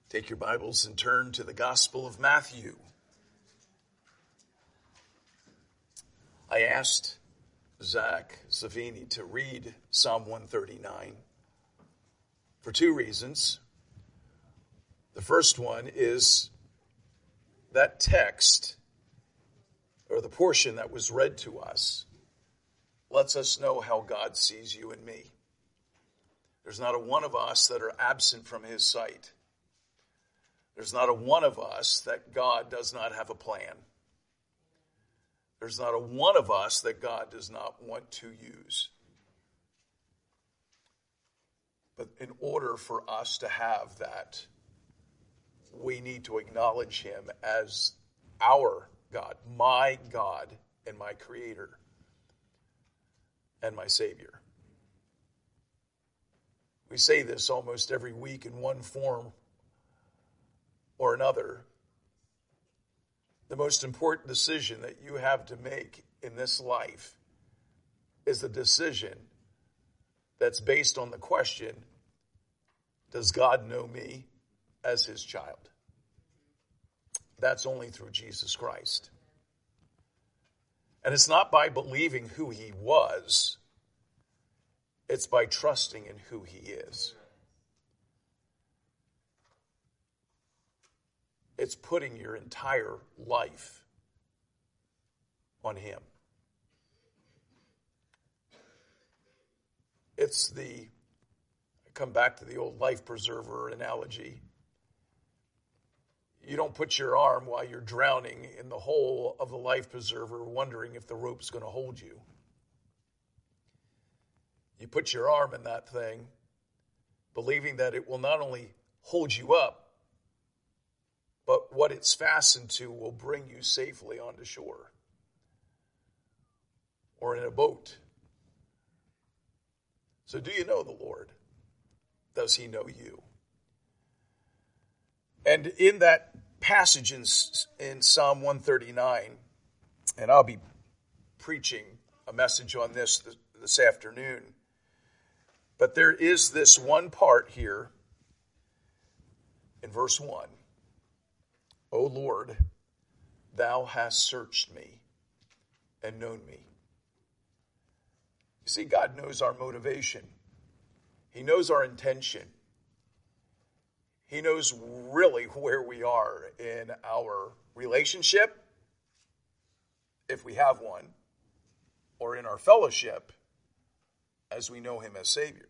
Take your Bibles and turn to the Gospel of Matthew. I asked Zach Savini to read Psalm 139 for two reasons. The first one is that text, or the portion that was read to us, lets us know how God sees you and me. There's not a one of us that are absent from his sight. There's not a one of us that God does not have a plan. There's not a one of us that God does not want to use. But in order for us to have that, we need to acknowledge him as our God and my Creator and my Savior. We say this almost every week in one form or another. The most important decision that you have to make in this life is the decision that's based on the question, does God know me as his child? That's only through Jesus Christ. And it's not by believing who he was, it's by trusting in who he is. It's putting your entire life on him. I come back to the old life preserver analogy. You don't put your arm while you're drowning in the hole of the life preserver wondering if the rope's going to hold you. You put your arm in that thing believing that it will not only hold you up, but what it's fastened to will bring you safely onto shore or in a boat. So do you know the Lord? Does he know you? And in that passage in Psalm 139, and I'll be preaching a message on this afternoon, but there is this one part here in verse 1. O Lord, thou hast searched me and known me. You see, God knows our motivation. He knows our intention. He knows really where we are in our relationship, if we have one, or in our fellowship as we know him as Savior.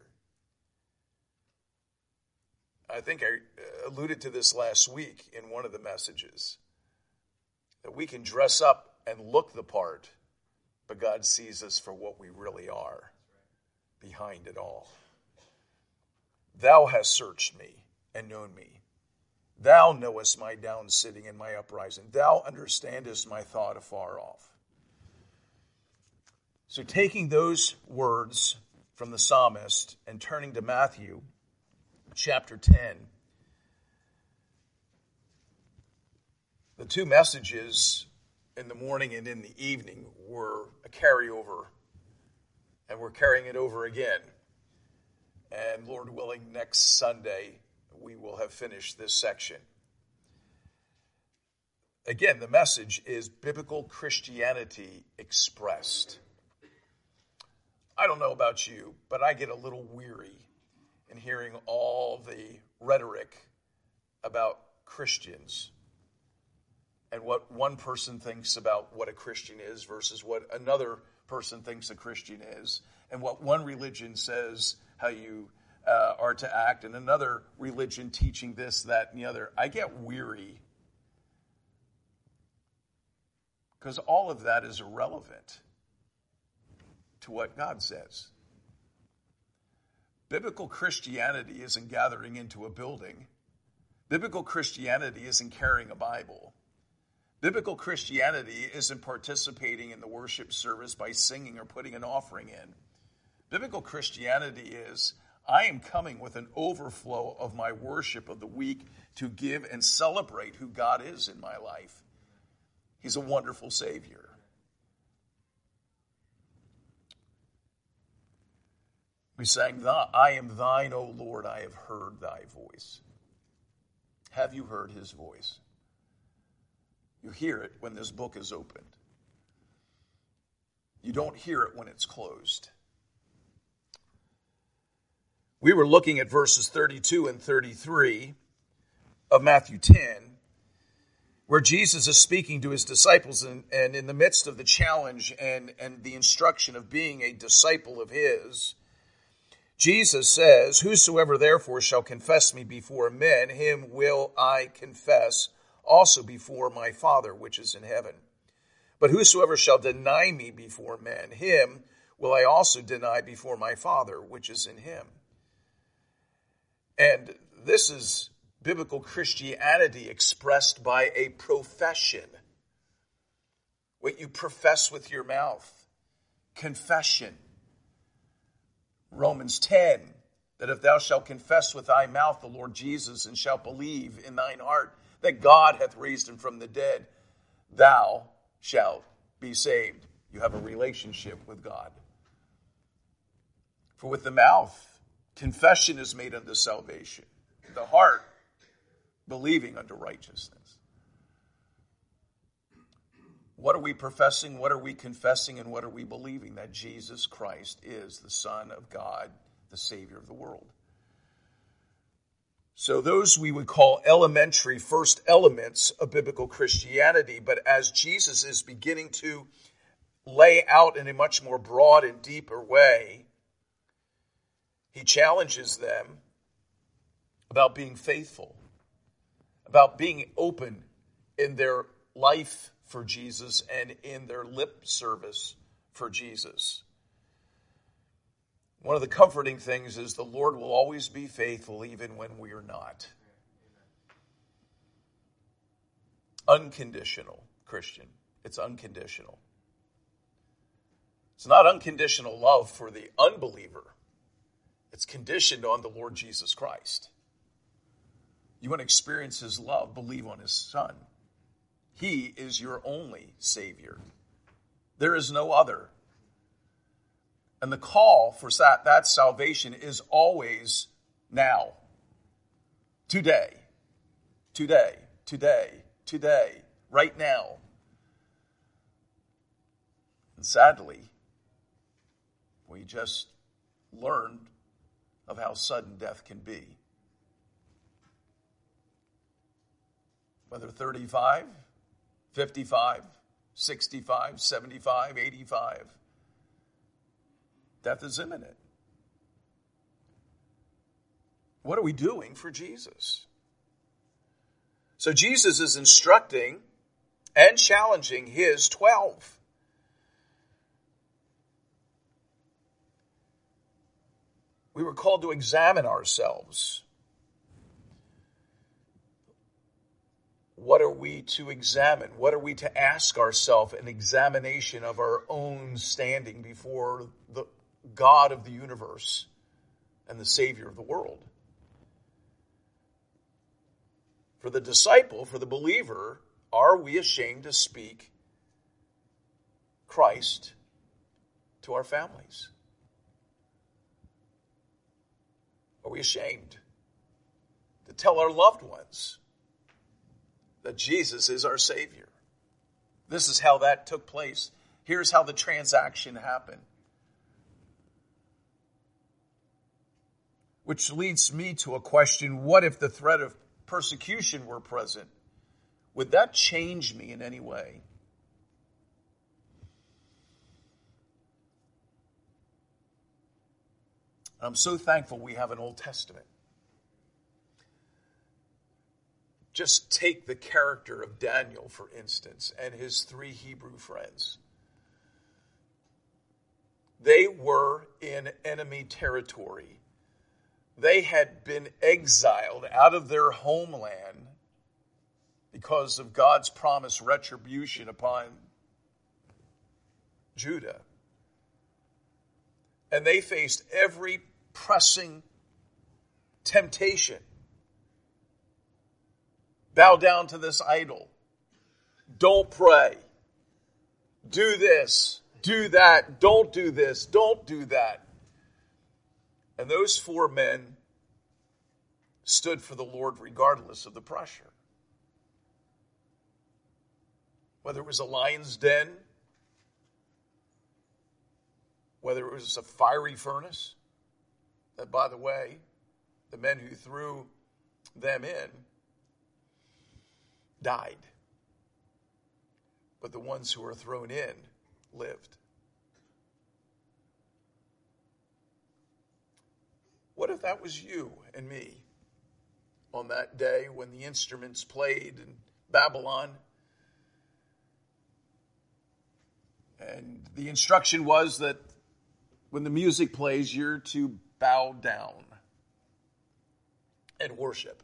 I think I alluded to this last week in one of the messages, that we can dress up and look the part, but God sees us for what we really are behind it all. Thou hast searched me and known me. Thou knowest my down sitting and my uprising. Thou understandest my thought afar off. So taking those words from the psalmist and turning to Matthew chapter 10, the two messages in the morning and in the evening were a carryover, and we're carrying it over again. And Lord willing, next Sunday, we will have finished this section. Again, the message is biblical Christianity expressed. I don't know about you, but I get a little weary in hearing all the rhetoric about Christians and what one person thinks about what a Christian is versus what another person thinks a Christian is, and what one religion says how you are to act, and another religion teaching this, that, and the other. I get weary because all of that is irrelevant to what God says. Biblical Christianity isn't gathering into a building. Biblical Christianity isn't carrying a Bible. Biblical Christianity isn't participating in the worship service by singing or putting an offering in. Biblical Christianity is, I am coming with an overflow of my worship of the week to give and celebrate who God is in my life. He's a wonderful Savior. We sang, I am thine, O Lord, I have heard thy voice. Have you heard his voice? You hear it when this book is opened. You don't hear it when it's closed. We were looking at verses 32 and 33 of Matthew 10, where Jesus is speaking to his disciples, and in the midst of the challenge and the instruction of being a disciple of his, Jesus says, "Whosoever therefore shall confess me before men, him will I confess also before my Father which is in heaven. But whosoever shall deny me before men, him will I also deny before my Father which is in him." And this is biblical Christianity expressed by a profession. What you profess with your mouth. Confession. Romans 10, that if thou shalt confess with thy mouth the Lord Jesus and shalt believe in thine heart that God hath raised him from the dead, thou shalt be saved. You have a relationship with God. For with the mouth, confession is made unto salvation. The heart, believing unto righteousness. What are we professing? What are we confessing? And what are we believing? That Jesus Christ is the Son of God, the Savior of the world. So those we would call elementary first elements of biblical Christianity. But as Jesus is beginning to lay out in a much more broad and deeper way, he challenges them about being faithful, about being open in their life for Jesus and in their lip service for Jesus. One of the comforting things is the Lord will always be faithful even when we are not. Unconditional, Christian. It's unconditional. It's not unconditional love for the unbeliever. It's conditioned on the Lord Jesus Christ. You want to experience his love, believe on his Son. He is your only Savior. There is no other. And the call for that salvation is always now. Today. Today. Today. Today. Right now. And sadly, we just learned of how sudden death can be. Whether 35, 55, 65, 75, 85. Death is imminent. What are we doing for Jesus? So Jesus is instructing and challenging his 12. We were called to examine ourselves. What are we to examine? What are we to ask ourselves? An examination of our own standing before the God of the universe and the Savior of the world. For the disciple, for the believer, are we ashamed to speak Christ to our families? Are we ashamed to tell our loved ones that Jesus is our Savior? This is how that took place. Here's how the transaction happened. Which leads me to a question: what if the threat of persecution were present? Would that change me in any way? I'm so thankful we have an Old Testament. Just take the character of Daniel, for instance, and his 3 Hebrew friends. They were in enemy territory. They had been exiled out of their homeland because of God's promised retribution upon Judah. And they faced every pressing temptation. Bow down to this idol. Don't pray. Do this. Do that. Don't do this. Don't do that. And those 4 men stood for the Lord regardless of the pressure. Whether it was a lion's den, whether it was a fiery furnace, that, by the way, the men who threw them in died. But the ones who were thrown in lived. What if that was you and me on that day when the instruments played in Babylon? And the instruction was that when the music plays, you're to bow down and worship.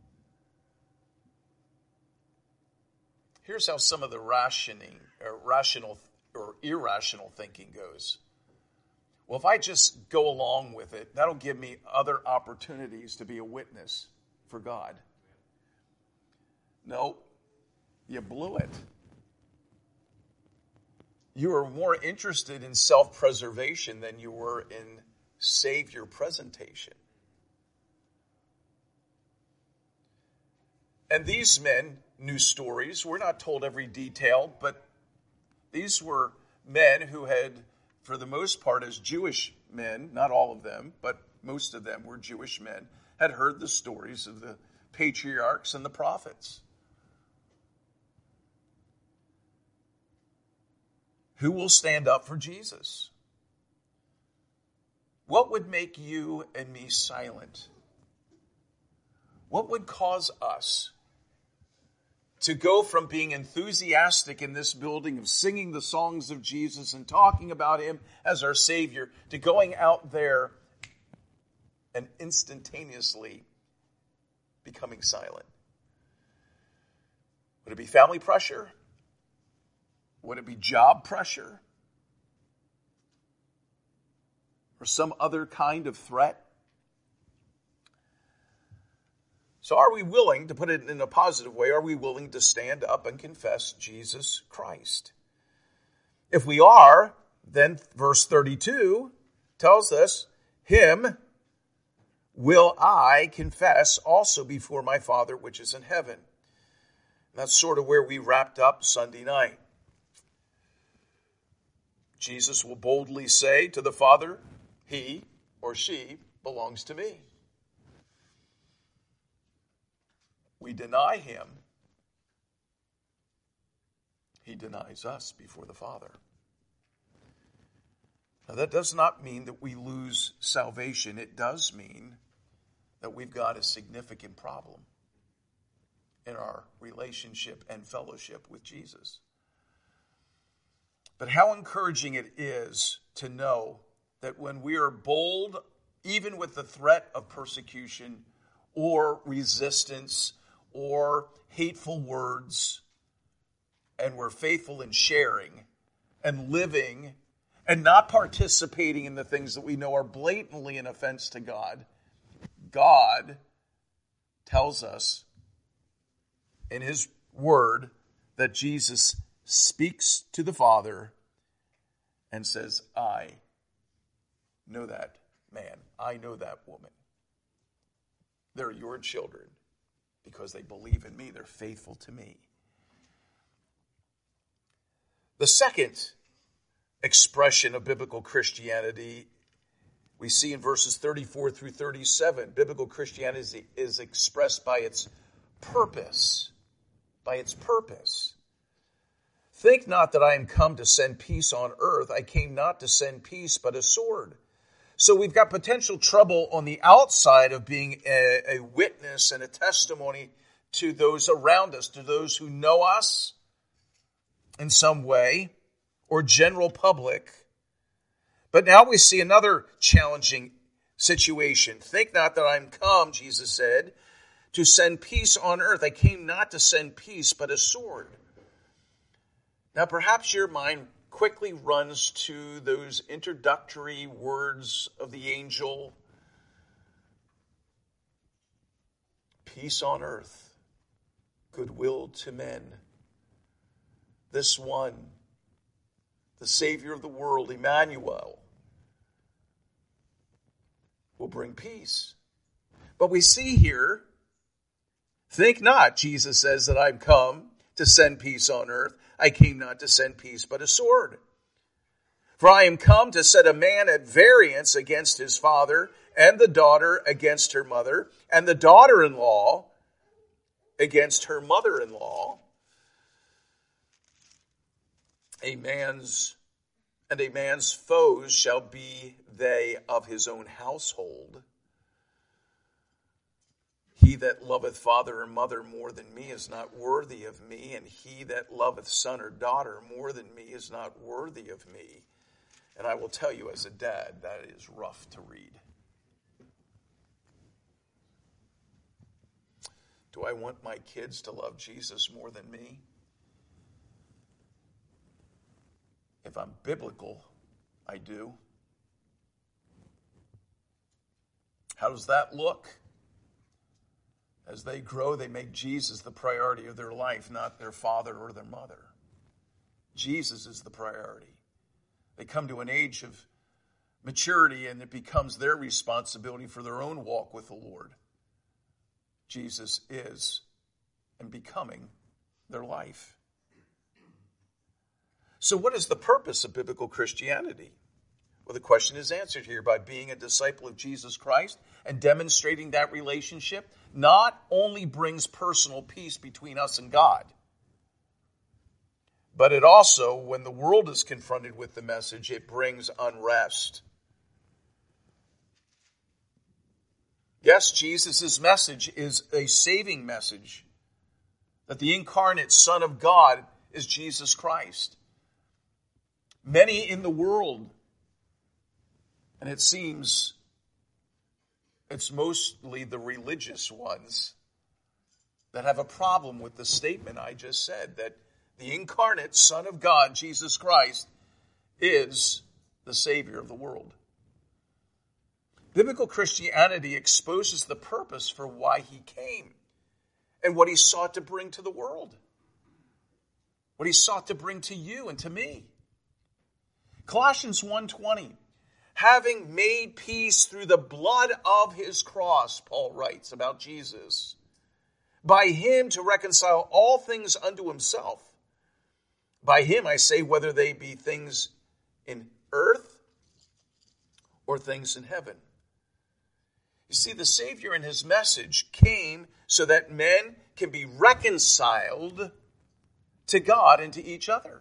Here's how some of the rational or irrational thinking goes. Well, if I just go along with it, that'll give me other opportunities to be a witness for God. No, you blew it. You were more interested in self-preservation than you were in Savior presentation. And these men knew stories. We're not told every detail, but these were men who had, for the most part, as Jewish men, not all of them, but most of them were Jewish men, had heard the stories of the patriarchs and the prophets. Who will stand up for Jesus? What would make you and me silent? What would cause us to go from being enthusiastic in this building of singing the songs of Jesus and talking about him as our Savior to going out there and instantaneously becoming silent? Would it be family pressure? Would it be job pressure? Or some other kind of threat? So are we willing, to put it in a positive way, are we willing to stand up and confess Jesus Christ? If we are, then verse 32 tells us, him will I confess also before my Father which is in heaven. And that's sort of where we wrapped up Sunday night. Jesus will boldly say to the Father, he or she belongs to me. We deny him. He denies us before the Father. Now that does not mean that we lose salvation. It does mean that we've got a significant problem in our relationship and fellowship with Jesus. But how encouraging it is to know that when we are bold, even with the threat of persecution or resistance or hateful words, and we're faithful in sharing and living and not participating in the things that we know are blatantly an offense to God, God tells us in his word that Jesus speaks to the Father and says, I know that man. I know that woman. They're your children because they believe in me. They're faithful to me. The second expression of biblical Christianity we see in verses 34 through 37. Biblical Christianity is expressed by its purpose. By its purpose. Think not that I am come to send peace on earth. I came not to send peace, but a sword. So we've got potential trouble on the outside of being a witness and a testimony to those around us, to those who know us in some way, or general public. But now we see another challenging situation. Think not that I am come, Jesus said, to send peace on earth. I came not to send peace, but a sword. Now perhaps your mind quickly runs to those introductory words of the angel. Peace on earth, goodwill to men. This one, the Savior of the world, Emmanuel, will bring peace. But we see here, think not, Jesus says, that I'm come to send peace on earth. I came not to send peace, but a sword. For I am come to set a man at variance against his father, and the daughter against her mother, and the daughter-in-law against her mother-in-law. A man's foes shall be they of his own household. He that loveth father or mother more than me is not worthy of me, and he that loveth son or daughter more than me is not worthy of me. And I will tell you as a dad, that is rough to read. Do I want my kids to love Jesus more than me? If I'm biblical, I do. How does that look? As they grow, they make Jesus the priority of their life, not their father or their mother. Jesus is the priority. They come to an age of maturity, and it becomes their responsibility for their own walk with the Lord. Jesus is and becoming their life. So what is the purpose of biblical Christianity? Well, the question is answered here by being a disciple of Jesus Christ and demonstrating that relationship not only brings personal peace between us and God, but it also, when the world is confronted with the message, it brings unrest. Yes, Jesus' message is a saving message, that the incarnate Son of God is Jesus Christ. Many in the world, and it seems it's mostly the religious ones that have a problem with the statement I just said, that the incarnate Son of God, Jesus Christ, is the Savior of the world. Biblical Christianity exposes the purpose for why he came and what he sought to bring to the world, what he sought to bring to you and to me. Colossians 1:20, having made peace through the blood of his cross, Paul writes about Jesus, by him to reconcile all things unto himself. By him, I say, whether they be things in earth or things in heaven. You see, the Savior and his message came so that men can be reconciled to God and to each other.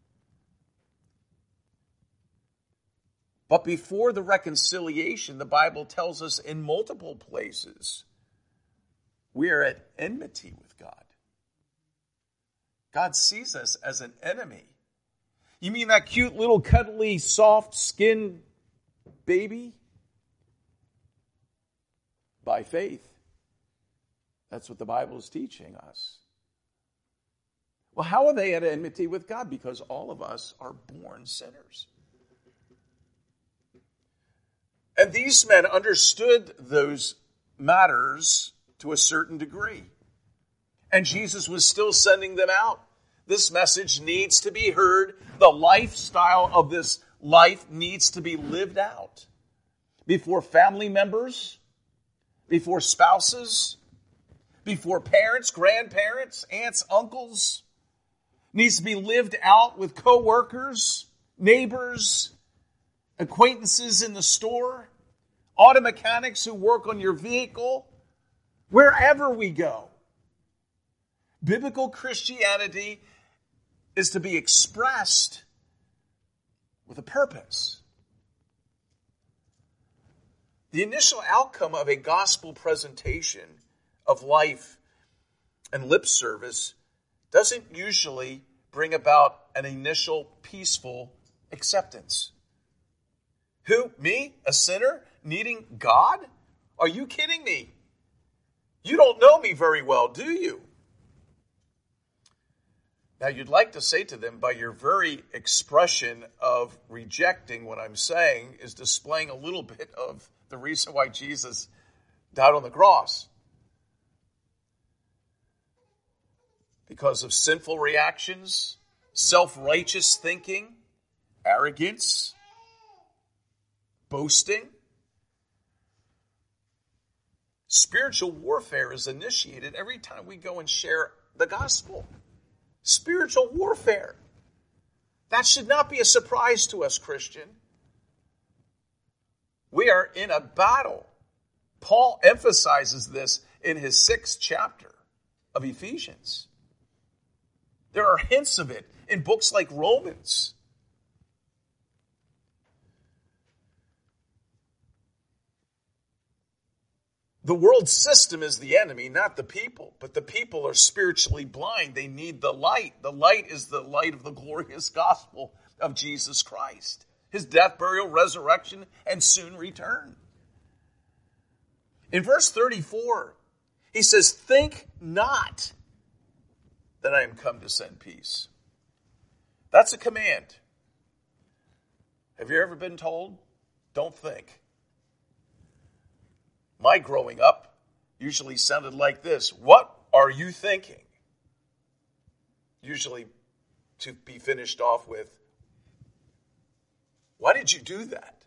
But before the reconciliation, the Bible tells us in multiple places, we are at enmity with God. God sees us as an enemy. You mean that cute little cuddly, soft-skinned baby? By faith. That's what the Bible is teaching us. Well, how are they at enmity with God? Because all of us are born sinners. And these men understood those matters to a certain degree. And Jesus was still sending them out. This message needs to be heard. The lifestyle of this life needs to be lived out before family members, before spouses, before parents, grandparents, aunts, uncles. Needs to be lived out with co-workers, neighbors, acquaintances in the store, auto mechanics who work on your vehicle, wherever we go. Biblical Christianity is to be expressed with a purpose. The initial outcome of a gospel presentation of life and lip service doesn't usually bring about an initial peaceful acceptance. Who? Me? A sinner? Needing God? Are you kidding me? You don't know me very well, do you? Now, you'd like to say to them, by your very expression of rejecting what I'm saying, is displaying a little bit of the reason why Jesus died on the cross. Because of sinful reactions, self-righteous thinking, arrogance, boasting. Spiritual warfare is initiated every time we go and share the gospel. Spiritual warfare. That should not be a surprise to us, Christian. We are in a battle. Paul emphasizes this in his 6th chapter of Ephesians. There are hints of it in books like Romans. The world system is the enemy, not the people. But the people are spiritually blind. They need the light. The light is the light of the glorious gospel of Jesus Christ. His death, burial, resurrection, and soon return. In verse 34, he says, think not that I am come to send peace. That's a command. Have you ever been told, don't think? My growing up usually sounded like this. What are you thinking? Usually to be finished off with, why did you do that?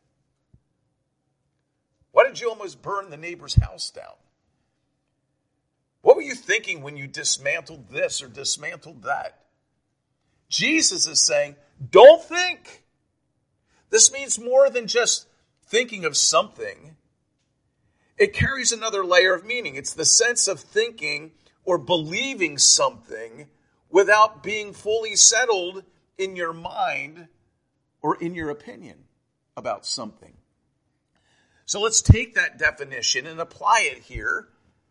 Why did you almost burn the neighbor's house down? What were you thinking when you dismantled this or dismantled that? Jesus is saying, don't think. This means more than just thinking of something. It carries another layer of meaning. It's the sense of thinking or believing something without being fully settled in your mind or in your opinion about something. So let's take that definition and apply it here.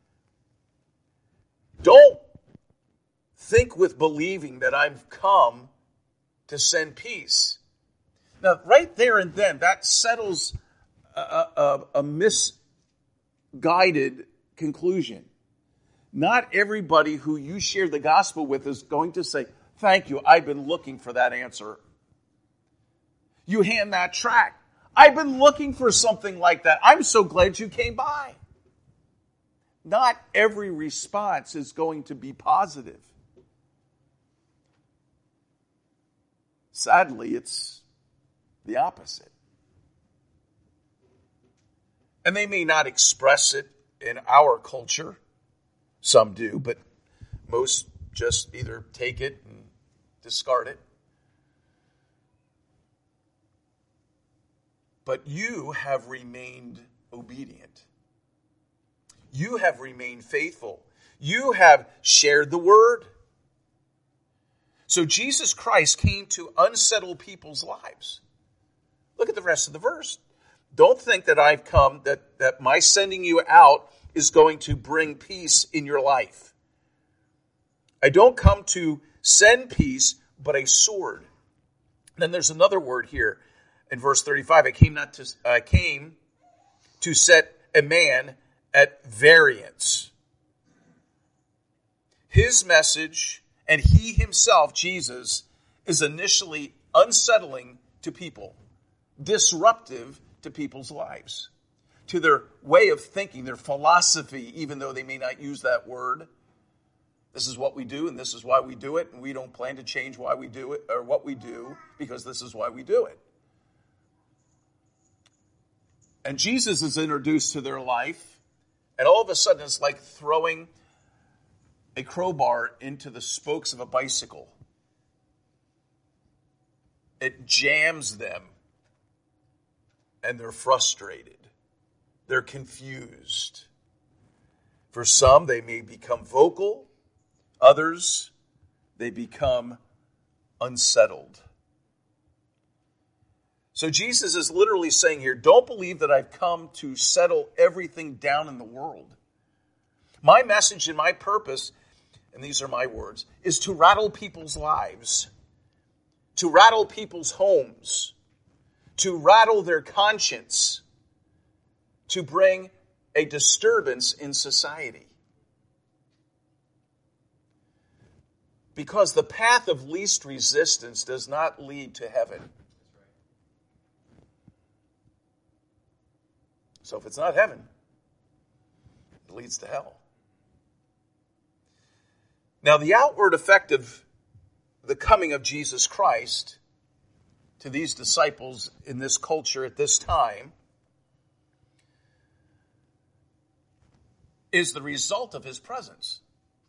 Don't think with believing that I've come to send peace. Now, right there and then, that settles a misguided conclusion. Not everybody who you share the gospel with is going to say, thank you, I've been looking for that answer. You hand that tract. I've been looking for something like that. I'm so glad you came by. Not every response is going to be positive. Sadly, it's the opposite. And they may not express it in our culture. Some do, but most just either take it and discard it. But you have remained obedient. You have remained faithful. You have shared the word. So Jesus Christ came to unsettle people's lives. Look at the rest of the verse. Don't think that I've come, that my sending you out is going to bring peace in your life. I don't come to send peace, but a sword. Then there's another word here in verse 35. I came to set a man at variance. His message, and he himself, Jesus, is initially unsettling to people, disruptive to people's lives, to their way of thinking, their philosophy, even though they may not use that word. This is what we do, and this is why we do it, and we don't plan to change why we do it, or what we do, because this is why we do it. And Jesus is introduced to their life, and all of a sudden it's like throwing a crowbar into the spokes of a bicycle. It jams them, and they're frustrated. They're confused. For some, they may become vocal. Others, they become unsettled. So Jesus is literally saying here, don't believe that I've come to settle everything down in the world. My message and my purpose, and these are my words, is to rattle people's lives, to rattle people's homes, to rattle their conscience, to bring a disturbance in society. Because the path of least resistance does not lead to heaven. So if it's not heaven, it leads to hell. Now, the outward effect of the coming of Jesus Christ to these disciples in this culture at this time is the result of his presence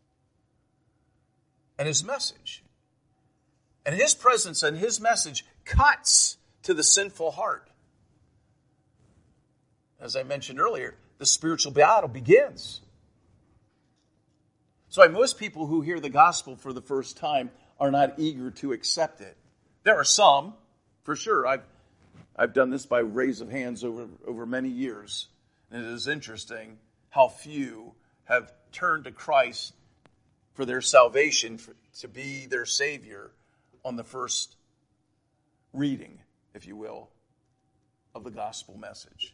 and his message. And his presence and his message cuts to the sinful heart. As I mentioned earlier, the spiritual battle begins. So most people who hear the gospel for the first time are not eager to accept it. There are some, for sure. I've done this by raise of hands over many years. And it is interesting how few have turned to Christ for their salvation, to be their Savior on the first reading, if you will, of the gospel message.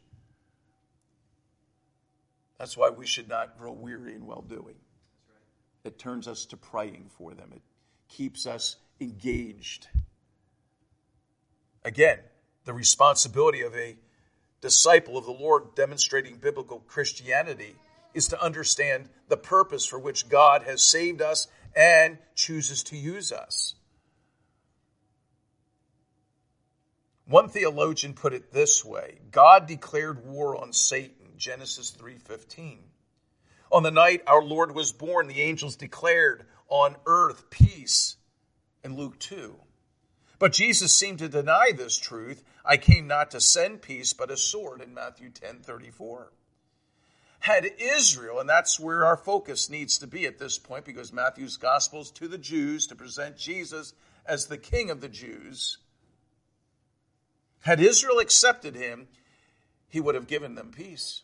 That's why we should not grow weary in well-doing. It turns us to praying for them. It keeps us engaged. Again, the responsibility of a disciple of the Lord demonstrating biblical Christianity is to understand the purpose for which God has saved us and chooses to use us. One theologian put it this way: God declared war on Satan, Genesis 3:15. On the night our Lord was born, the angels declared on earth peace in Luke 2. But Jesus seemed to deny this truth. I came not to send peace, but a sword, in Matthew 10:34. Had Israel, and that's where our focus needs to be at this point, because Matthew's gospel is to the Jews to present Jesus as the King of the Jews. Had Israel accepted him, he would have given them peace.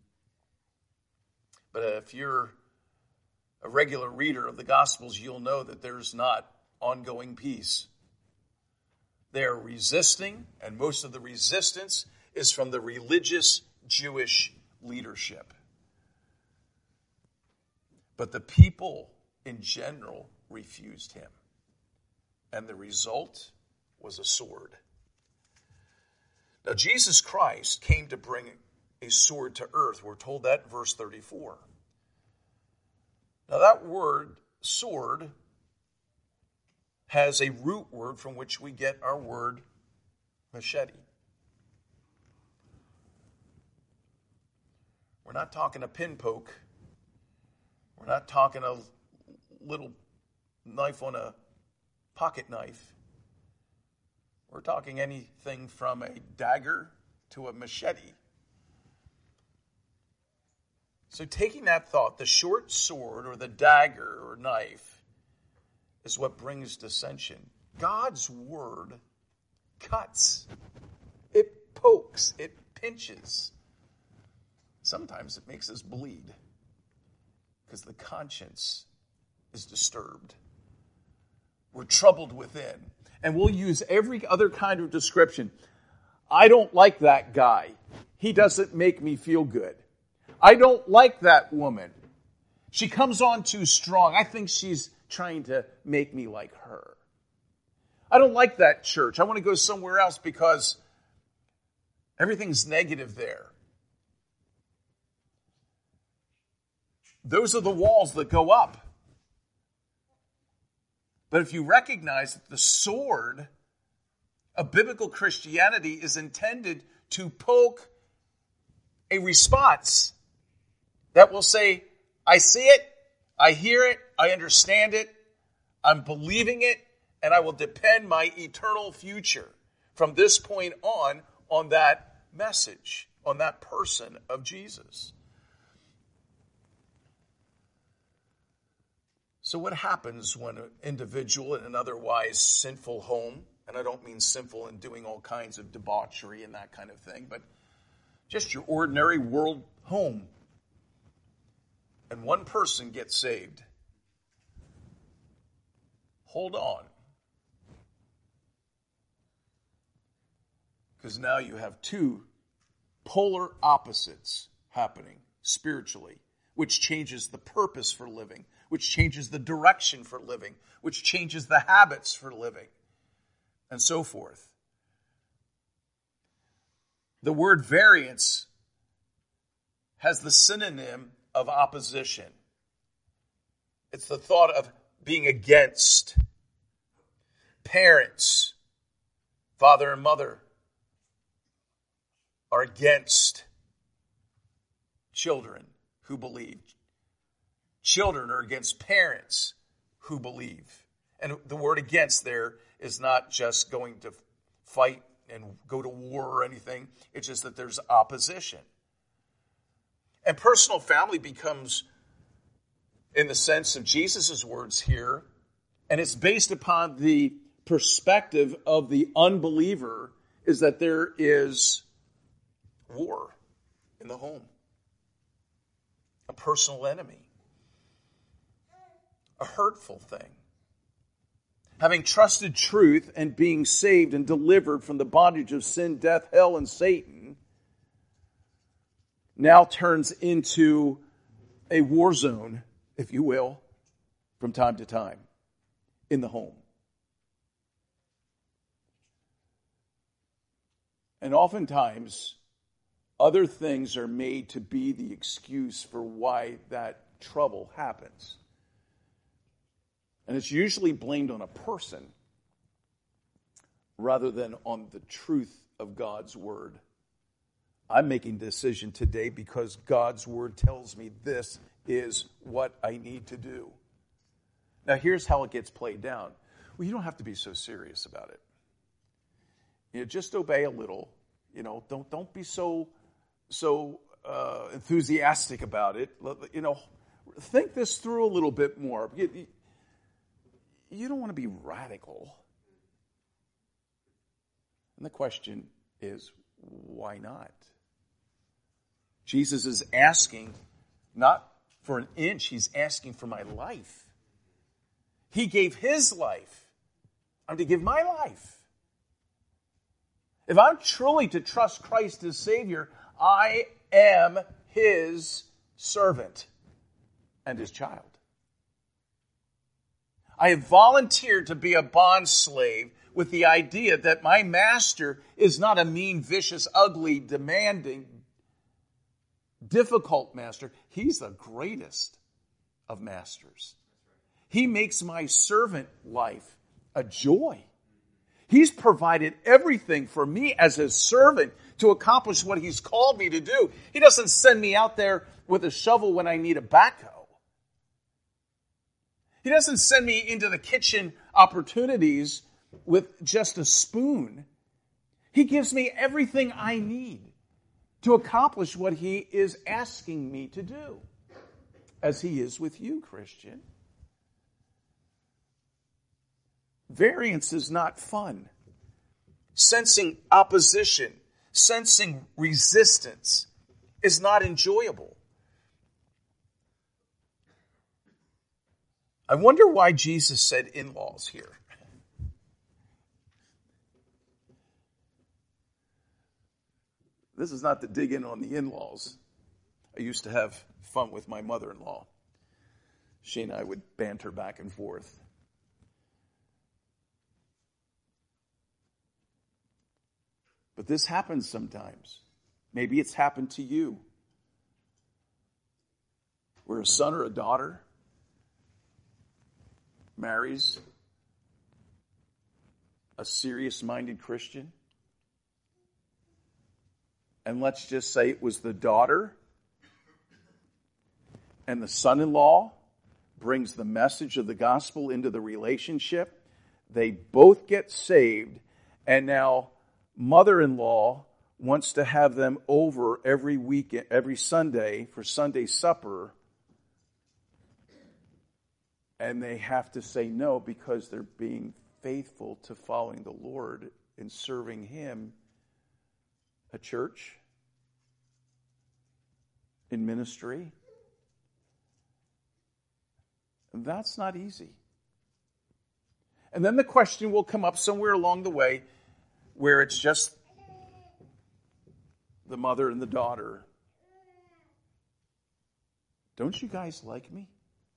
But if you're a regular reader of the Gospels, you'll know that there's not ongoing peace. They're resisting, and most of the resistance is from the religious Jewish leadership. But the people in general refused him. And the result was a sword. Now, Jesus Christ came to bring a sword to earth. We're told that in verse 34. Now, that word, sword, has a root word from which we get our word machete. We're not talking a pin poke. We're not talking a little knife on a pocket knife. We're talking anything from a dagger to a machete. So taking that thought, the short sword or the dagger or knife is what brings dissension. God's word cuts. It pokes. It pinches. Sometimes it makes us bleed because the conscience is disturbed. We're troubled within. And we'll use every other kind of description. I don't like that guy. He doesn't make me feel good. I don't like that woman. She comes on too strong. I think she's trying to make me like her. I don't like that church. I want to go somewhere else because everything's negative there. Those are the walls that go up. But if you recognize that the sword of biblical Christianity is intended to poke a response that will say, I see it, I hear it, I understand it, I'm believing it, and I will depend my eternal future from this point on that message, on that person of Jesus. So what happens when an individual in an otherwise sinful home, and I don't mean sinful in doing all kinds of debauchery and that kind of thing, but just your ordinary world home, and one person gets saved? Hold on. Because now you have two polar opposites happening spiritually, which changes the purpose for living, which changes the direction for living, which changes the habits for living, and so forth. The word variance has the synonym of opposition. It's the thought of being against. Parents, father and mother, are against children who believe. children or against parents who believe. And the word against there is not just going to fight and go to war or anything. It's just that there's opposition. And personal family becomes, in the sense of Jesus' words here, and it's based upon the perspective of the unbeliever, is that there is war in the home. A personal enemy. A hurtful thing. Having trusted truth and being saved and delivered from the bondage of sin, death, hell, and Satan, now turns into a war zone, if you will, from time to time in the home. And oftentimes, other things are made to be the excuse for why that trouble happens. And it's usually blamed on a person rather than on the truth of God's word. I'm making a decision today because God's word tells me this is what I need to do. Now here's how it gets played down. Well, you don't have to be so serious about it. Just obey a little. Don't be so enthusiastic about it. Think this through a little bit more. You don't want to be radical. And the question is, why not? Jesus is asking not for an inch, he's asking for my life. He gave his life. I'm to give my life. If I'm truly to trust Christ as Savior, I am his servant and his child. I have volunteered to be a bond slave with the idea that my master is not a mean, vicious, ugly, demanding, difficult master. He's the greatest of masters. He makes my servant life a joy. He's provided everything for me as his servant to accomplish what he's called me to do. He doesn't send me out there with a shovel when I need a backhoe. He doesn't send me into the kitchen opportunities with just a spoon. He gives me everything I need to accomplish what he is asking me to do, as he is with you, Christian. Variance is not fun. Sensing opposition, sensing resistance is not enjoyable. I wonder why Jesus said in-laws here. This is not to dig in on the in-laws. I used to have fun with my mother-in-law. She and I would banter back and forth. But this happens sometimes. Maybe it's happened to you. Where a son or a daughter marries a serious-minded Christian. And let's just say it was the daughter and the son-in-law brings the message of the gospel into the relationship. They both get saved, and now mother-in-law wants to have them over every weekend, every Sunday for Sunday supper, and they have to say no because they're being faithful to following the Lord and serving him at church, in ministry. And that's not easy. And then the question will come up somewhere along the way where it's just the mother and the daughter. Don't you guys like me?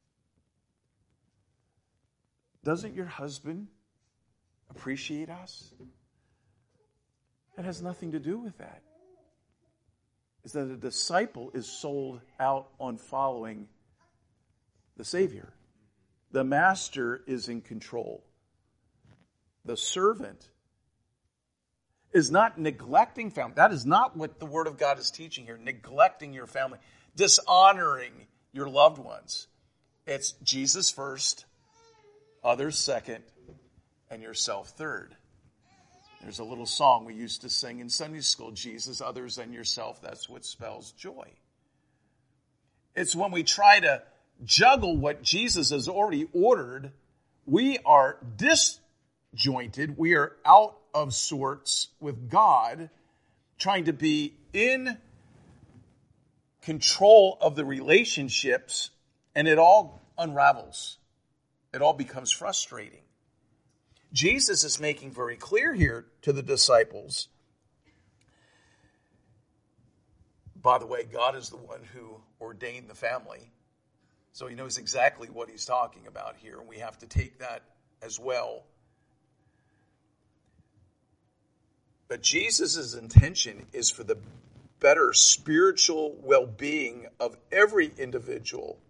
Doesn't your husband appreciate us? It has nothing to do with that. It's that a disciple is sold out on following the Savior. The master is in control. The servant is not neglecting family. That is not what the Word of God is teaching here. Neglecting your family. Dishonoring your loved ones. It's Jesus first, others second, and yourself third. There's a little song we used to sing in Sunday school, Jesus, others, and yourself. That's what spells joy. It's when we try to juggle what Jesus has already ordered, we are disjointed, we are out of sorts with God, trying to be in control of the relationships, and it all unravels. It all becomes frustrating. Jesus is making very clear here to the disciples. By the way, God is the one who ordained the family. So he knows exactly what he's talking about here, and we have to take that as well. But Jesus' intention is for the better spiritual well-being of every individual.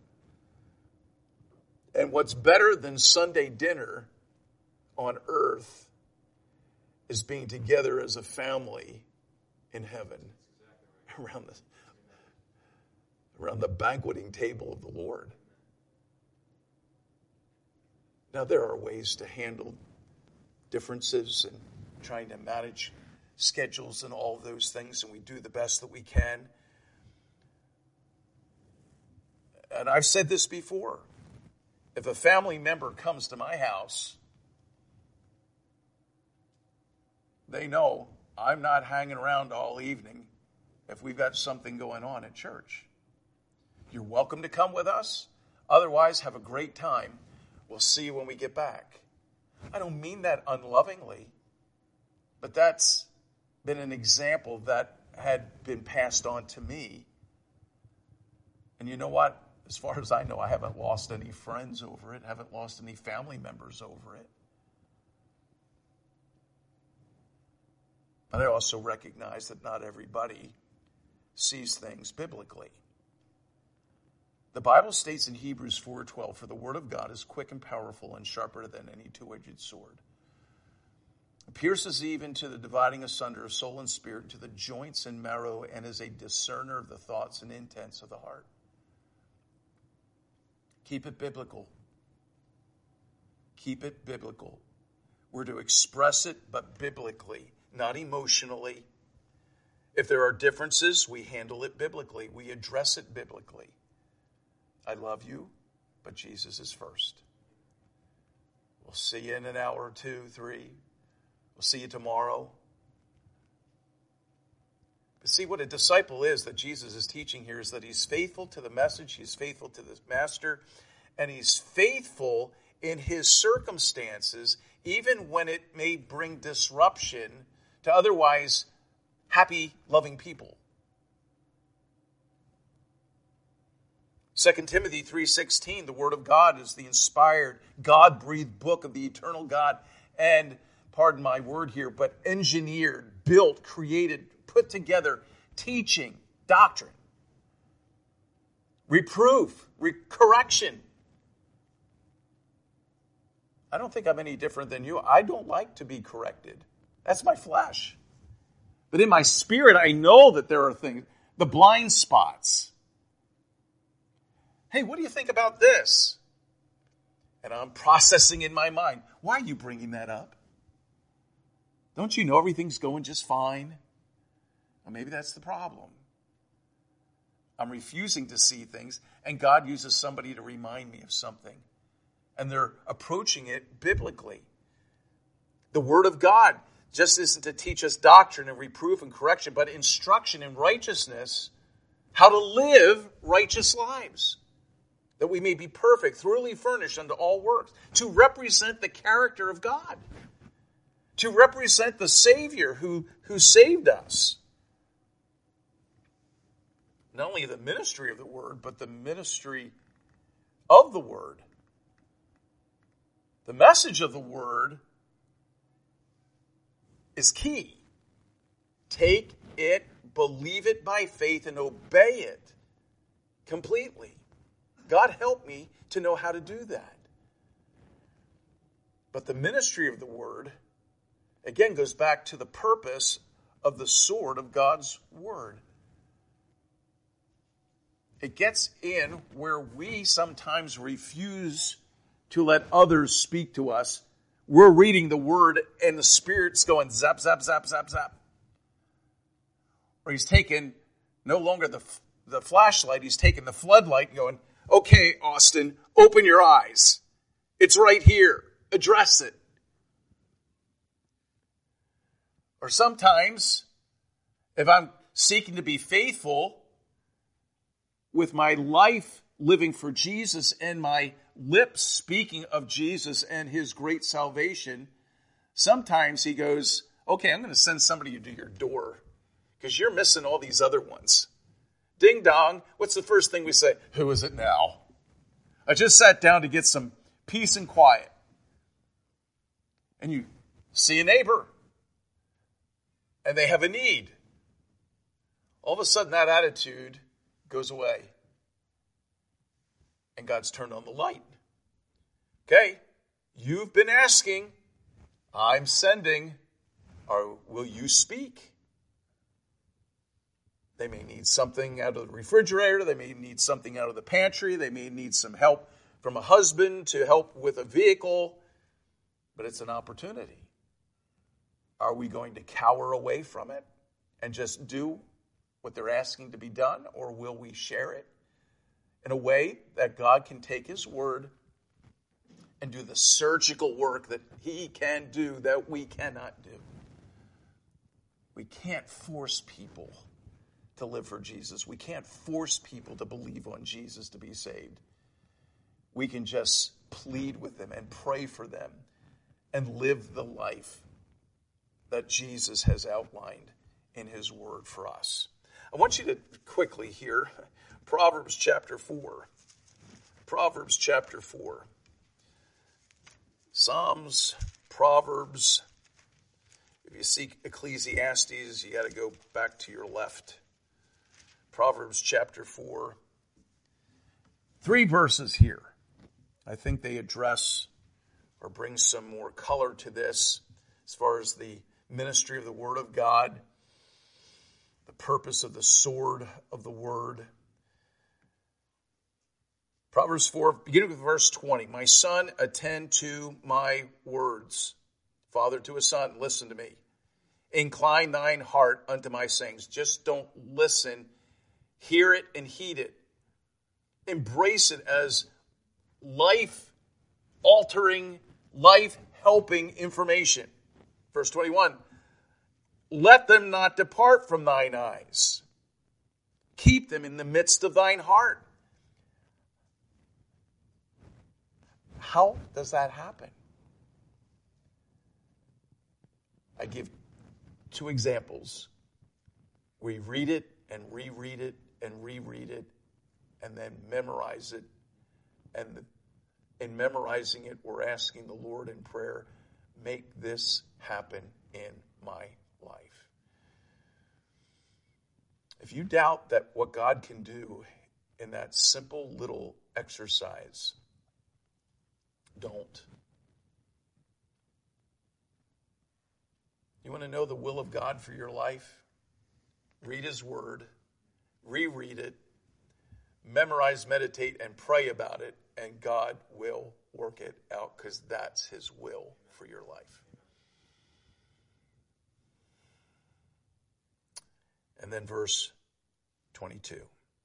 And what's better than Sunday dinner on earth is being together as a family in heaven around the banqueting table of the Lord. Now, there are ways to handle differences and trying to manage schedules and all of those things, and we do the best that we can. And I've said this before. If a family member comes to my house, they know I'm not hanging around all evening if we've got something going on at church. You're welcome to come with us. Otherwise, have a great time. We'll see you when we get back. I don't mean that unlovingly, but that's been an example that had been passed on to me. And you know what? As far as I know, I haven't lost any friends over it, haven't lost any family members over it. But I also recognize that not everybody sees things biblically. The Bible states in Hebrews 4:12, "For the word of God is quick and powerful and sharper than any two-edged sword. It pierces even to the dividing asunder of soul and spirit, to the joints and marrow, and is a discerner of the thoughts and intents of the heart." Keep it biblical. Keep it biblical. We're to express it, but biblically, not emotionally. If there are differences, we handle it biblically. We address it biblically. I love you, but Jesus is first. We'll see you in an hour or 2, 3. We'll see you tomorrow. But see, what a disciple is that Jesus is teaching here is that he's faithful to the message, he's faithful to the master, and he's faithful in his circumstances, even when it may bring disruption to otherwise happy, loving people. 2 Timothy 3:16, the Word of God is the inspired, God-breathed book of the eternal God, and, pardon my word here, but engineered, built, created, put together, teaching, doctrine, reproof, correction. I don't think I'm any different than you. I don't like to be corrected. That's my flesh. But in my spirit, I know that there are things, the blind spots. Hey, what do you think about this? And I'm processing in my mind. Why are you bringing that up? Don't you know everything's going just fine? Well, maybe that's the problem. I'm refusing to see things, and God uses somebody to remind me of something. And they're approaching it biblically. The Word of God just isn't to teach us doctrine and reproof and correction, but instruction in righteousness, how to live righteous lives, that we may be perfect, thoroughly furnished unto all works, to represent the character of God, to represent the Savior who saved us. Not only the ministry of the Word, but the ministry of the Word. The message of the Word is key. Take it, believe it by faith, and obey it completely. God help me to know how to do that. But the ministry of the Word, again, goes back to the purpose of the sword of God's Word. it gets in where we sometimes refuse to let others speak to us. We're reading the word and the Spirit's going zap, zap, zap, zap, zap. Or he's taken no longer the flashlight, he's taken the floodlight and going, okay, Austin, open your eyes. It's right here. Address it. Or sometimes, if I'm seeking to be faithful with my life living for Jesus and my lips speaking of Jesus and his great salvation, sometimes he goes, okay, I'm going to send somebody to your door because you're missing all these other ones. Ding dong, what's the first thing we say? Who is it now? I just sat down to get some peace and quiet. And you see a neighbor and they have a need. All of a sudden that attitude goes away. And God's turned on the light. Okay, you've been asking, I'm sending, or will you speak? They may need something out of the refrigerator. They may need something out of the pantry. They may need some help from a husband to help with a vehicle. But it's an opportunity. Are we going to cower away from it and just do what they're asking to be done? Or will we share it in a way that God can take his word and do the surgical work that he can do that we cannot do? We can't force people to live for Jesus. We can't force people to believe on Jesus to be saved. We can just plead with them and pray for them and live the life that Jesus has outlined in his word for us. I want you to quickly hear Proverbs chapter 4. Proverbs chapter 4. Psalms, Proverbs. If you seek Ecclesiastes, you got to go back to your left. Proverbs chapter 4. 3 verses here. I think they address or bring some more color to this as far as the ministry of the Word of God, the purpose of the sword of the Word. Proverbs 4, beginning with verse 20. My son, attend to my words. Father to a son, listen to me. Incline thine heart unto my sayings. Just don't listen. Hear it and heed it. Embrace it as life-altering, life-helping information. Verse 21. Let them not depart from thine eyes. Keep them in the midst of thine heart. How does that happen? I give 2 examples. We read it and reread it and reread it and then memorize it. And in memorizing it, we're asking the Lord in prayer, make this happen in my life. If you doubt that what God can do in that simple little exercise, don't. You want to know the will of God for your life? Read his word, reread it, memorize, meditate, and pray about it, and God will work it out because that's his will for your life. And then verse 22.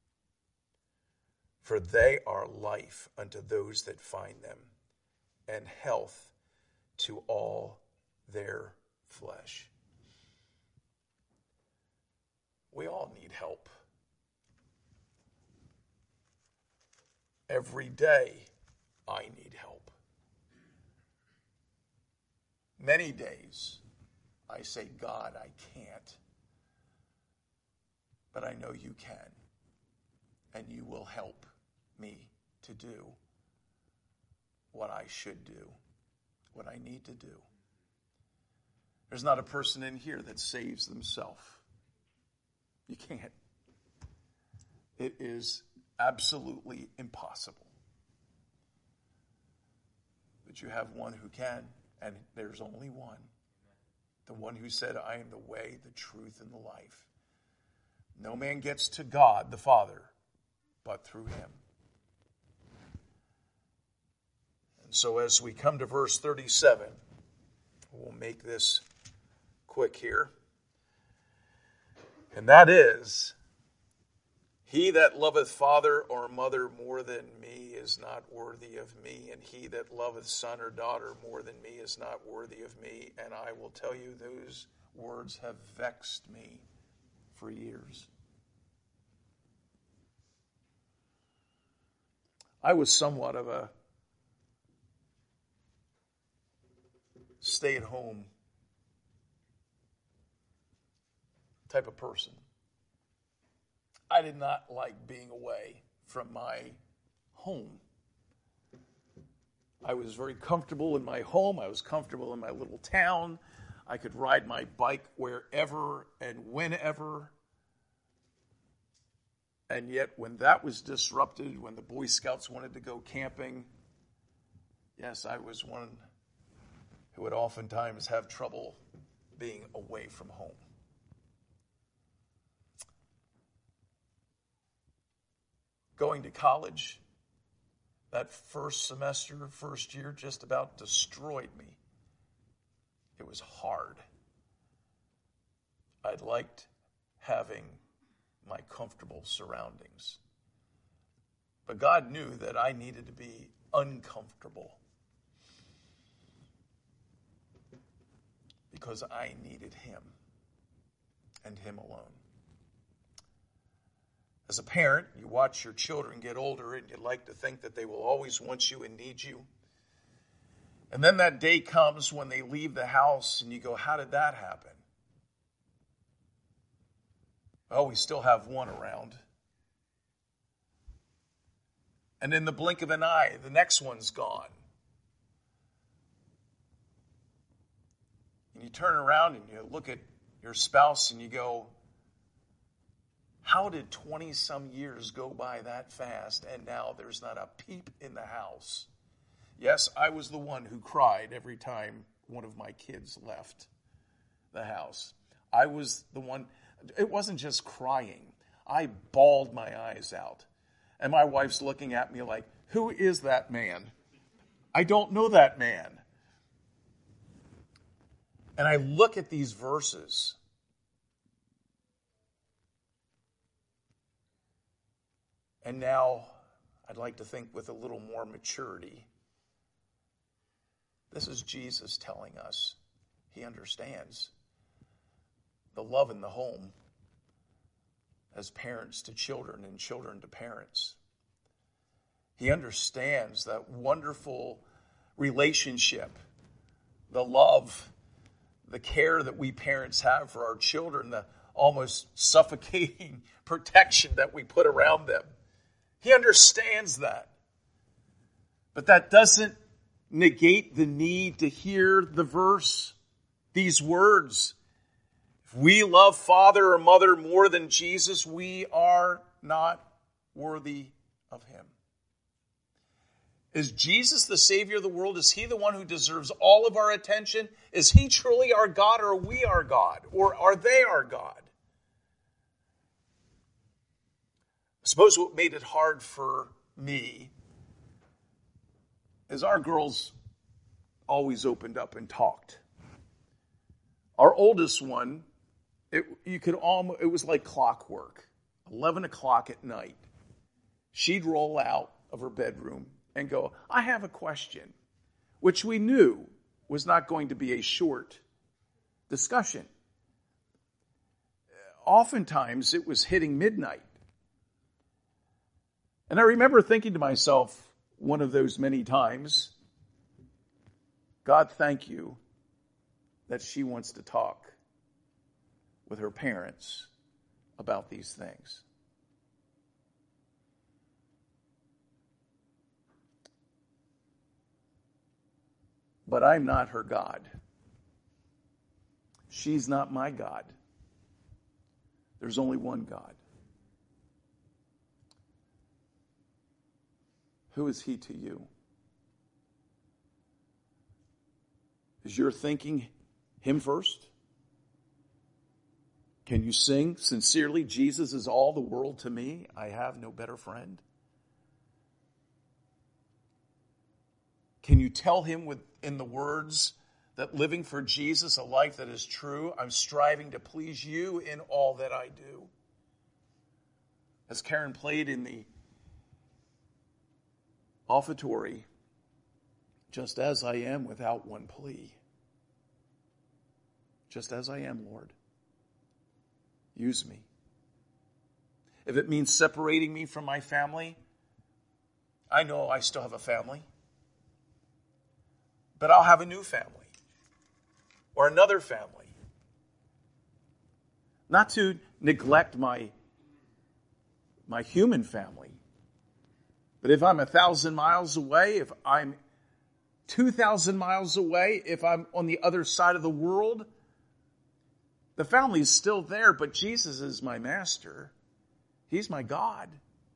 For they are life unto those that find them, and health to all their flesh. We all need help. Every day, I need help. Many days, I say, God, I can't. But I know you can. And you will help me to do what I should do, what I need to do. There's not a person in here that saves themselves. You can't. It is absolutely impossible. But you have one who can, and there's only one. The one who said, I am the way, the truth, and the life. No man gets to God, the Father, but through him. And so as we come to verse 37, we'll make this quick here. And that is, he that loveth father or mother more than me is not worthy of me, and he that loveth son or daughter more than me is not worthy of me. And I will tell you, those words have vexed me for years. I was somewhat of a stay-at-home type of person. I did not like being away from my home. I was very comfortable in my home. I was comfortable in my little town. I could ride my bike wherever and whenever. And yet when that was disrupted, when the Boy Scouts wanted to go camping, yes, I was one who would oftentimes have trouble being away from home. Going to college, that first semester, first year, just about destroyed me. It was hard. I liked having my comfortable surroundings. But God knew that I needed to be uncomfortable because I needed him and him alone. As a parent, you watch your children get older and you like to think that they will always want you and need you. And then that day comes when they leave the house and you go, how did that happen? Oh, we still have one around. And in the blink of an eye, the next one's gone. And you turn around and you look at your spouse and you go, how did 20-some years go by that fast and now there's not a peep in the house? Yes, I was the one who cried every time one of my kids left the house. I was the one. It wasn't just crying. I bawled my eyes out. And my wife's looking at me like, who is that man? I don't know that man. And I look at these verses. And now, I'd like to think with a little more maturity. This is Jesus telling us he understands the love in the home as parents to children and children to parents. He understands that wonderful relationship, the love, the care that we parents have for our children, the almost suffocating protection that we put around them. He understands that. But that doesn't negate the need to hear the verse, these words. If we love father or mother more than Jesus, we are not worthy of him. Is Jesus the Savior of the world? Is he the one who deserves all of our attention? Is he truly our God, or are we our God? Or are they our God? I suppose what made it hard for me is our girls always opened up and talked. Our oldest one, it was like clockwork. 11 o'clock at night, she'd roll out of her bedroom and go, I have a question, which we knew was not going to be a short discussion. Oftentimes, it was hitting midnight. And I remember thinking to myself one of those many times, God, thank you that she wants to talk with her parents about these things. But I'm not her God. She's not my God. There's only one God. Who is he to you? Is your thinking him first? Can you sing sincerely, Jesus is all the world to me? I have no better friend. Can you tell him in the words that living for Jesus, a life that is true, I'm striving to please you in all that I do? As Karen played in the offertory, just as I am without one plea. Just as I am, Lord. Use me. If it means separating me from my family, I know I still have a family. But I'll have a new family. Or another family. Not to neglect my human family. But if I'm 1,000 miles away, if I'm 2,000 miles away, if I'm on the other side of the world, the family is still there, but Jesus is my master. He's my God.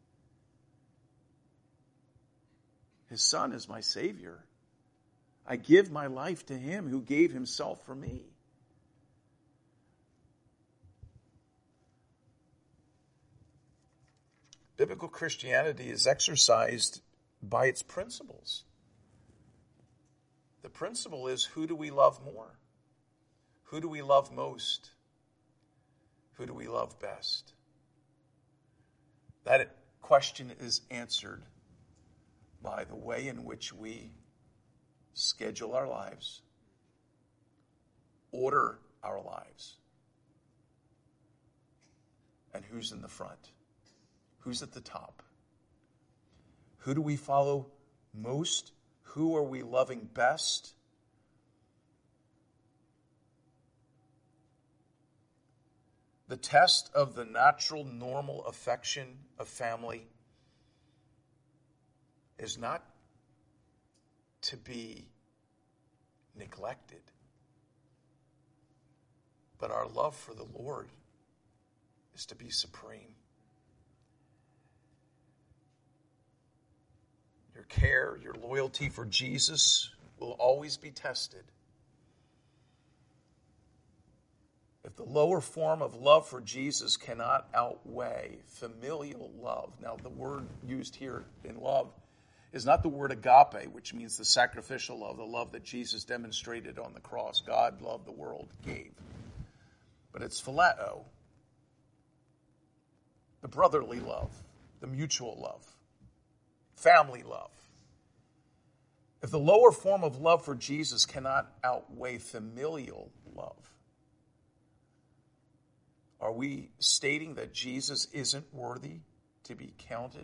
His Son is my Savior. I give my life to him who gave himself for me. Biblical Christianity is exercised by its principles. The principle is, who do we love more? Who do we love most? Who do we love best? That question is answered by the way in which we schedule our lives, order our lives, and who's in the front? Who's at the top? Who do we follow most? Who are we loving best? The test of the natural, normal affection of family is not to be neglected, but our love for the Lord is to be supreme. Your care, your loyalty for Jesus will always be tested. If the lower form of love for Jesus cannot outweigh familial love, now the word used here in love is not the word agape, which means the sacrificial love, the love that Jesus demonstrated on the cross. God loved the world, gave. But it's phileo, the brotherly love, the mutual love, family love. If the lower form of love for Jesus cannot outweigh familial love, are we stating that Jesus isn't worthy to be counted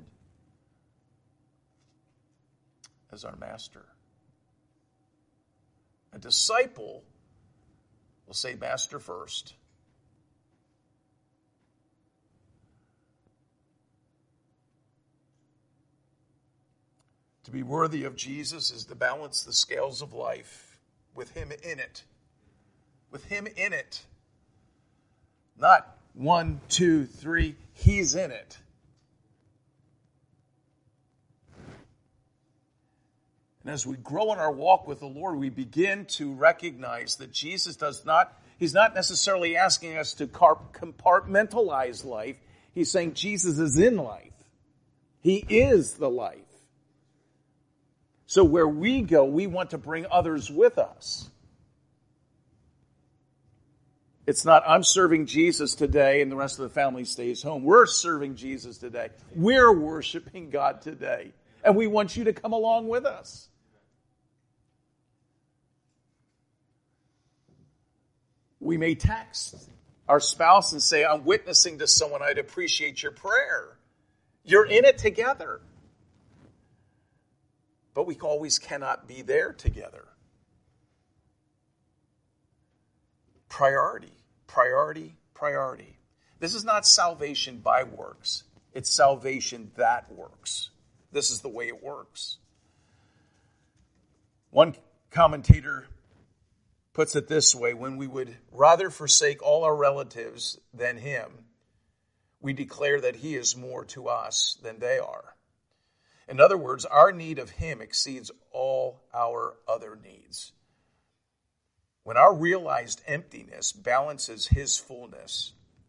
as our master? A disciple will say master first. To be worthy of Jesus is to balance the scales of life with him in it. With him in it. Not 1, 2, 3, he's in it. And as we grow in our walk with the Lord, we begin to recognize that Jesus he's not necessarily asking us to compartmentalize life. He's saying Jesus is in life. He is the life. So where we go, we want to bring others with us. It's not, I'm serving Jesus today and the rest of the family stays home. We're serving Jesus today. We're worshiping God today. And we want you to come along with us. We may text our spouse and say, I'm witnessing to someone, I'd appreciate your prayer. You're in it together. But we always cannot be there together. Priority, priority, priority. This is not salvation by works. It's salvation that works. This is the way it works. One commentator puts it this way: when we would rather forsake all our relatives than him, we declare that he is more to us than they are. In other words, our need of him exceeds all our other needs. When our realized emptiness balances his fullness,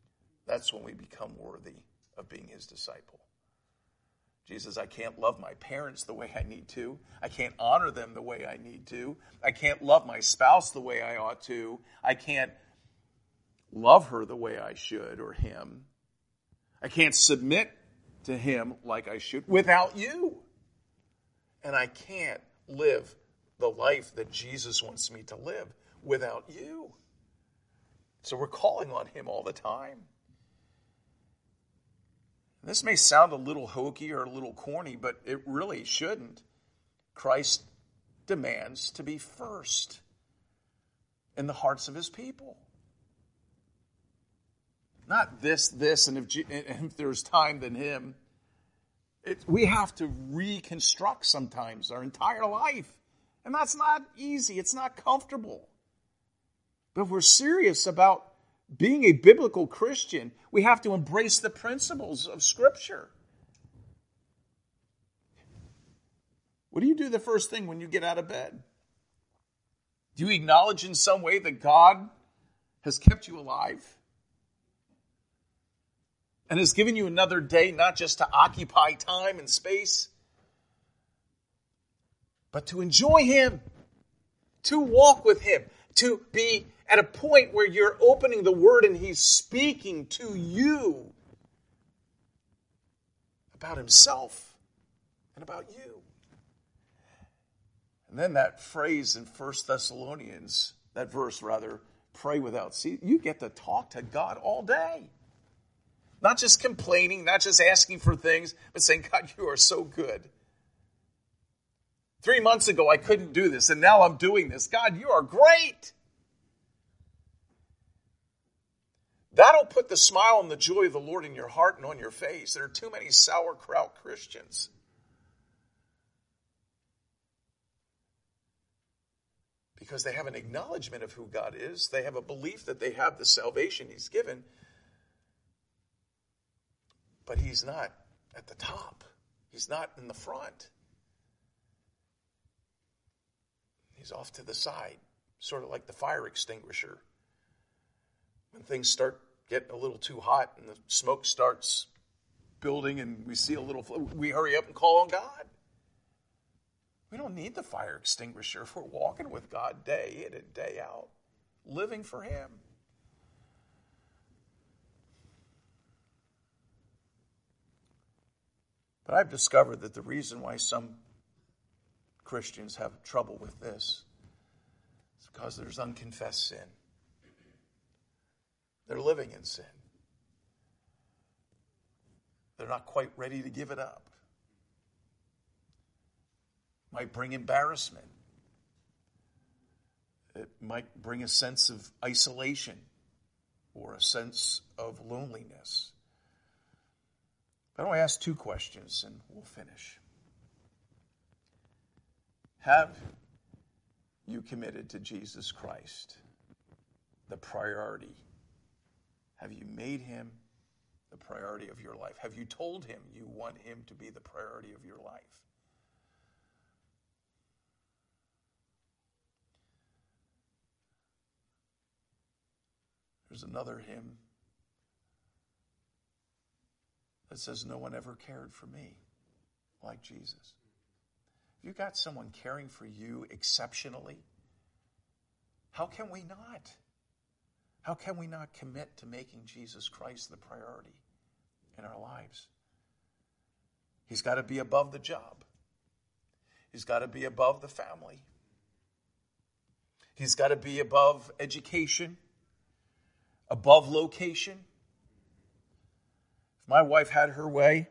That's when we become worthy of being his disciple. Jesus, I can't love my parents the way I need to. I can't honor them the way I need to. I can't love my spouse the way I ought to. I can't love her the way I should or him. I can't submit to him like I should without you. And I can't live the life that Jesus wants me to live without you. So we're calling on him all the time. This may sound a little hokey or a little corny, but it really shouldn't. Christ demands to be first in the hearts of his people. Not this, and if there's time, then him. We have to reconstruct sometimes our entire life. And that's not easy. It's not comfortable. But if we're serious about being a biblical Christian, we have to embrace the principles of Scripture. What do you do the first thing when you get out of bed? Do you acknowledge in some way that God has kept you alive and has given you another day, not just to occupy time and space, but to enjoy him, to walk with him, to be at a point where you're opening the Word and he's speaking to you about himself and about you. And then that phrase in 1 Thessalonians, that verse rather, pray without ceasing. You get to talk to God all day. Not just complaining, not just asking for things, but saying, God, you are so good. 3 months ago, I couldn't do this, and now I'm doing this. God, you are great. That'll put the smile and the joy of the Lord in your heart and on your face. There are too many sauerkraut Christians. Because they have an acknowledgement of who God is. They have a belief that they have the salvation he's given. But he's not at the top. He's not in the front. He's off to the side, sort of like the fire extinguisher. When things start getting a little too hot and the smoke starts building and we see a little, we hurry up and call on God. We don't need the fire extinguisher if we're walking with God day in and day out, living for him. But I've discovered that the reason why some Christians have trouble with this is because there's unconfessed sin. They're living in sin. They're not quite ready to give it up. It might bring embarrassment. It might bring a sense of isolation or a sense of loneliness. But I want to ask 2 questions and we'll finish. Have you committed to Jesus Christ the priority? Have you made him the priority of your life? Have you told him you want him to be the priority of your life? There's another hymn that says, no one ever cared for me like Jesus. If you've got someone caring for you exceptionally, how can we not? How can we not commit to making Jesus Christ the priority in our lives? He's got to be above the job. He's got to be above the family. He's got to be above education, above location. If my wife had her way,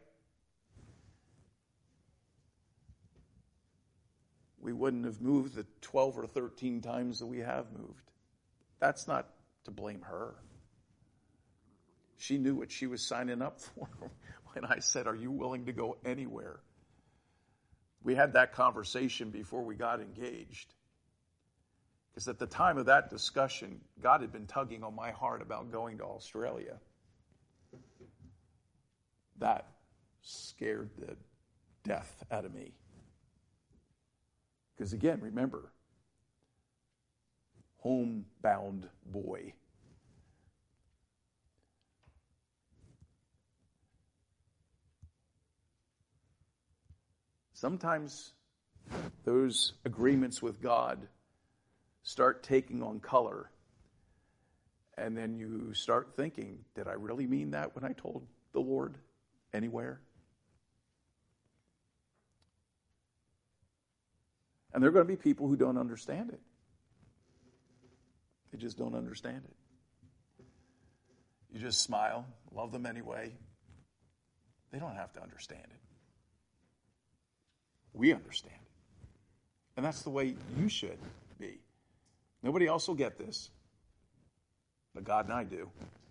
we wouldn't have moved the 12 or 13 times that we have moved. That's not to blame her. She knew what she was signing up for when I said, are you willing to go anywhere? We had that conversation before we got engaged. Because at the time of that discussion, God had been tugging on my heart about going to Australia. That scared the death out of me. Because again, remember, homebound boy. sometimes those agreements with God start taking on color. And then you start thinking, did I really mean that when I told the Lord anywhere? And there are going to be people who don't understand it. They just don't understand it. You just smile, love them anyway. They don't have to understand it. We understand it. And that's the way you should be. Nobody else will get this, but God and I do.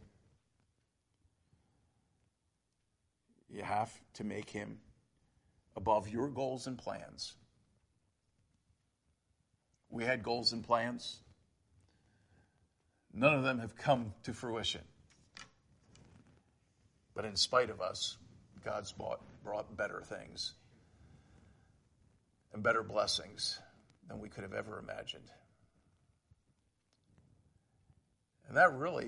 You have to make him above your goals and plans. We had goals and plans. None of them have come to fruition. But in spite of us, God's brought better things and better blessings than we could have ever imagined. And that really,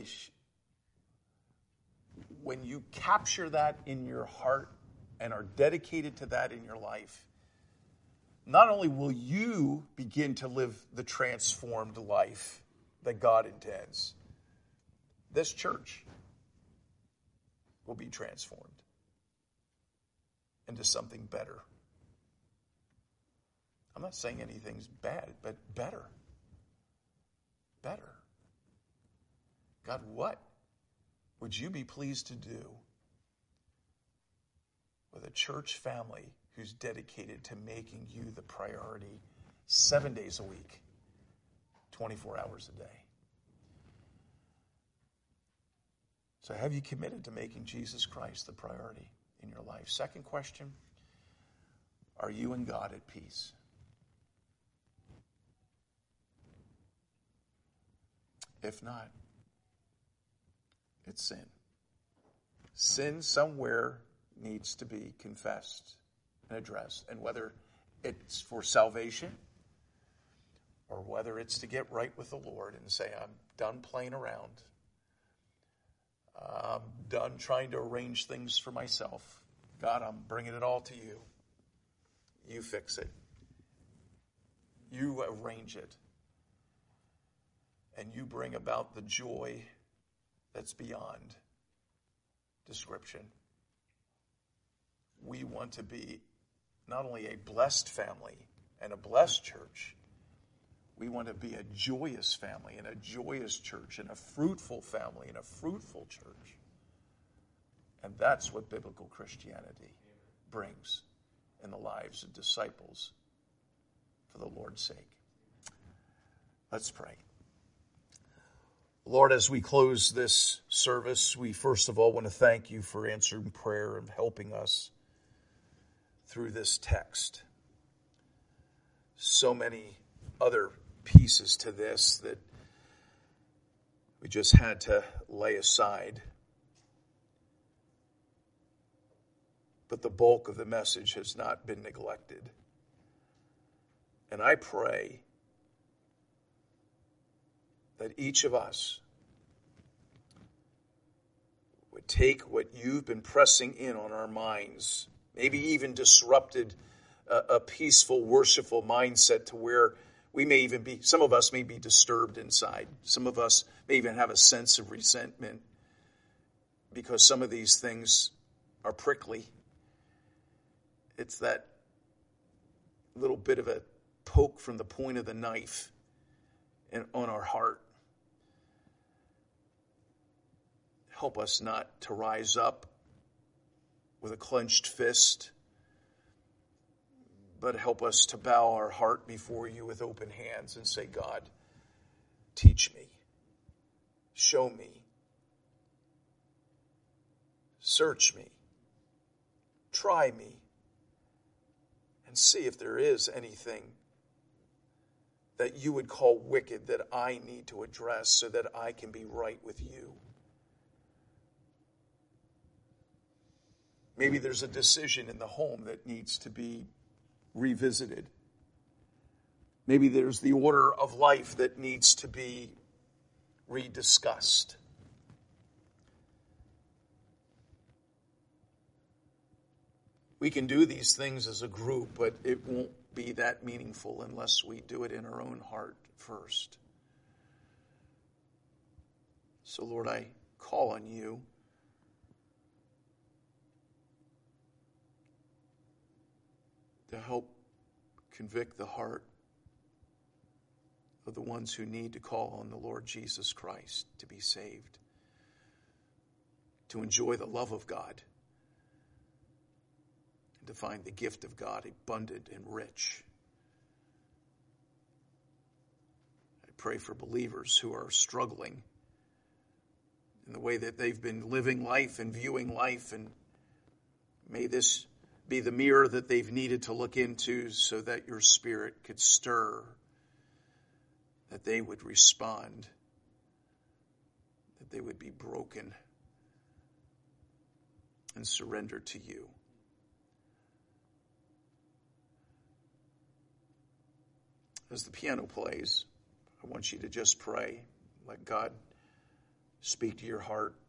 when you capture that in your heart and are dedicated to that in your life, not only will you begin to live the transformed life that God intends, this church will be transformed into something better. I'm not saying anything's bad, but better. Better. God, what would you be pleased to do with a church family who's dedicated to making you the priority 7 days a week, 24 hours a day? So have you committed to making Jesus Christ the priority in your life? Second question, are you and God at peace? If not, it's sin. Sin somewhere needs to be confessed and addressed. And whether it's for salvation or whether it's to get right with the Lord and say, I'm done playing around. I'm done trying to arrange things for myself. God, I'm bringing it all to you. You fix it. You arrange it. And you bring about the joy that's beyond description. We want to be not only a blessed family and a blessed church, we want to be a joyous family and a joyous church and a fruitful family and a fruitful church. And that's what biblical Christianity brings in the lives of disciples for the Lord's sake. Let's pray. Lord, as we close this service, we first of all want to thank you for answering prayer and helping us through this text. So many other pieces to this that we just had to lay aside. But the bulk of the message has not been neglected. And I pray that each of us would take what you've been pressing in on our minds, maybe even disrupted a peaceful, worshipful mindset to where we may even be, some of us may be disturbed inside. Some of us may even have a sense of resentment because some of these things are prickly. It's that little bit of a poke from the point of the knife on our heart. Help us not to rise up with a clenched fist, but help us to bow our heart before you with open hands and say, God, teach me, show me, search me, try me, and see if there is anything that you would call wicked that I need to address so that I can be right with you. Maybe there's a decision in the home that needs to be revisited. Maybe there's the order of life that needs to be rediscussed. We can do these things as a group, but it won't be that meaningful unless we do it in our own heart first. So, Lord, I call on you to help convict the heart of the ones who need to call on the Lord Jesus Christ to be saved, to enjoy the love of God, and to find the gift of God abundant and rich. I pray for believers who are struggling in the way that they've been living life and viewing life, and may this be the mirror that they've needed to look into so that your Spirit could stir, that they would respond, that they would be broken and surrender to you. As the piano plays, I want you to just pray. Let God speak to your heart.